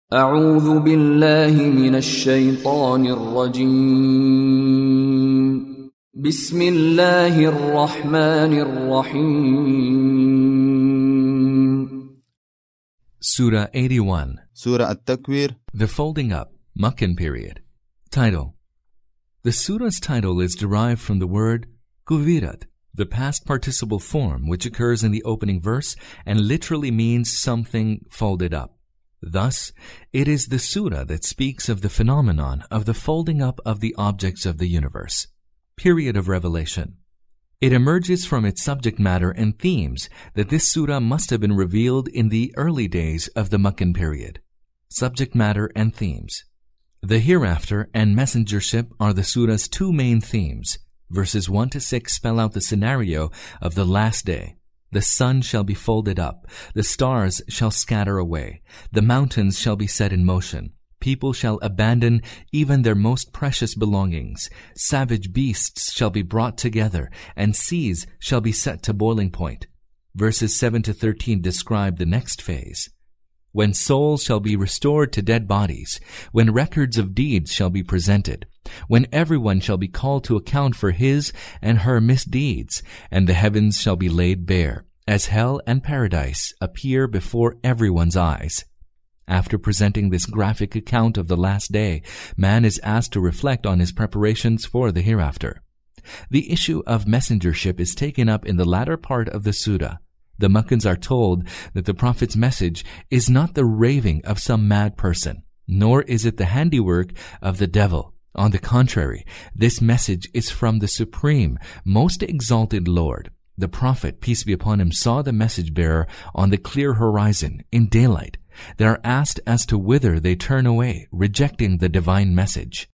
أعوذ بالله من الشيطان الرجيم. بسم الله الرحمن الرحيم. Surah 81. Surah At-Takwir. The Folding Up, Meccan period. Title. The surah's title is derived from the word kuvirat, the past participle form which occurs in the opening verse and literally means something folded up. Thus, it is the surah that speaks of the phenomenon of the folding up of the objects of the universe. Period of revelation. It emerges from its subject matter and themes that this surah must have been revealed in the early days of the Meccan period. Subject matter and themes. The hereafter and messengership are the surah's two main themes. Verses 1 to 6 spell out the scenario of the last day. The sun shall be folded up, the stars shall scatter away, the mountains shall be set in motion, people shall abandon even their most precious belongings, savage beasts shall be brought together, and seas shall be set to boiling point. Verses 7 to 13 describe the next phase. When souls shall be restored to dead bodies, when records of deeds shall be presented, when everyone shall be called to account for his and her misdeeds, and the heavens shall be laid bare, as hell and paradise appear before everyone's eyes. After presenting this graphic account of the last day, man is asked to reflect on his preparations for the hereafter. The issue of messengership is taken up in the latter part of the surah. The Meccans are told that the Prophet's message is not the raving of some mad person, nor is it the handiwork of the devil. On the contrary, this message is from the Supreme, Most Exalted Lord. The Prophet, peace be upon him, saw the message bearer on the clear horizon in daylight. They are asked as to whither they turn away, rejecting the divine message.